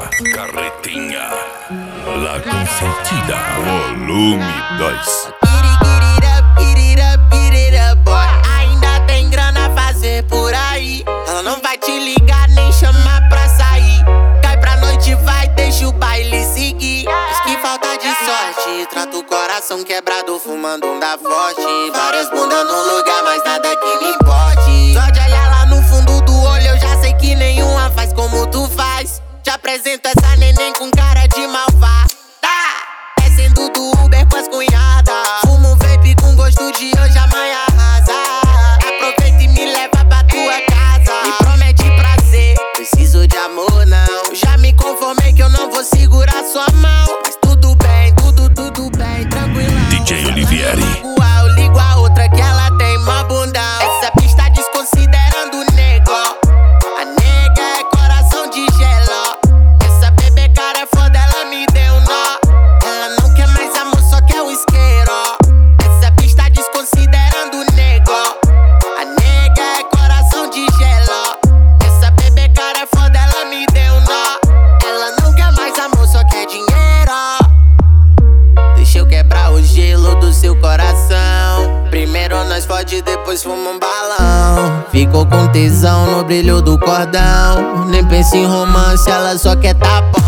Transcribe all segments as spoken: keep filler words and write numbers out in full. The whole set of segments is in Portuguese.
Carretinha, La Consentida, volume dois. Ainda tem grana a fazer por aí. Ela não vai te ligar nem chamar pra sair. Cai pra noite, vai, deixa o baile seguir. Diz que falta de sorte, trata o coração quebrado, fumando um da forte. Várias bundas no lugar, mas nada que me importe. Só de olhar lá no fundo do olho, eu já sei que nenhuma faz como tu faz. Te apresento essa neném com cara de malvada. Descendo do Uber com as cunhadas. Fumo um vape com gosto de hoje, amanhã arrasa. Aproveita e me leva pra tua casa. Me promete prazer, preciso de amor não. Já me conformei que eu não vou segurar sua mão. Mas tudo bem, tudo, tudo bem, tranquilão. D J Olivieri. Eu ligo a outra que ela tem mó bundão. Essa pista desconsiderando o nego. A nega é coração de gelo. Essa bebê cara é foda, ela me deu nó. Ela não quer mais amor, só quer o isqueiro. Essa pista desconsiderando o nego. A nega é coração de gelo. Essa bebê cara é foda, ela me deu nó. Ela não quer mais amor, só quer dinheiro. Deixa eu quebrar o gelo do seu coração. Primeiro nós fode, depois fuma um balão. Ficou com tesão no brilho do cordão. Nem pensa em romance, ela só quer tapão.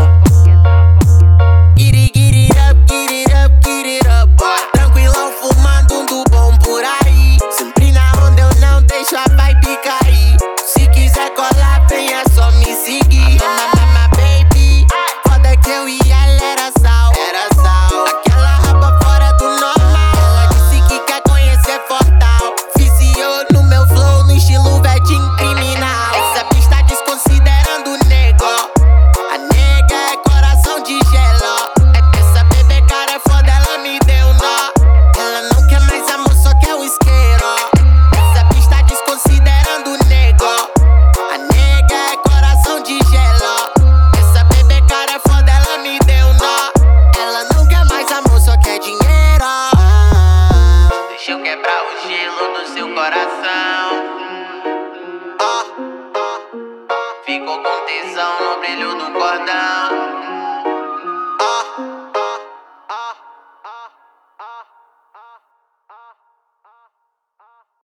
Get it, get it up, get it up, get it up, boy. Tranquilão, fumando um do bom por aí. Sempre na onda, eu não deixo a vibe cair. Se quiser colar, vem, é só me seguir. Mama, baby, foda que eu e ela era sal. Era sal. Aquela rapa fora do normal. Ela disse que quer conhecer Fortal. Viciou no meu flow, no estilo vedinho criminal. Essa pista desconsiderando o nego. A nega é coração de gelo. Essa bebê cara é foda, ela me deu nó. Ela não quer mais amor, só quer o isqueiro. Essa pista desconsiderando o nego. A nega é coração de gelo. Essa bebê cara é foda, ela me deu nó. Ela não quer mais amor, só quer dinheiro. Deixa eu quebrar o gelo do seu coração. Ficou com tesão no brilho do cordão.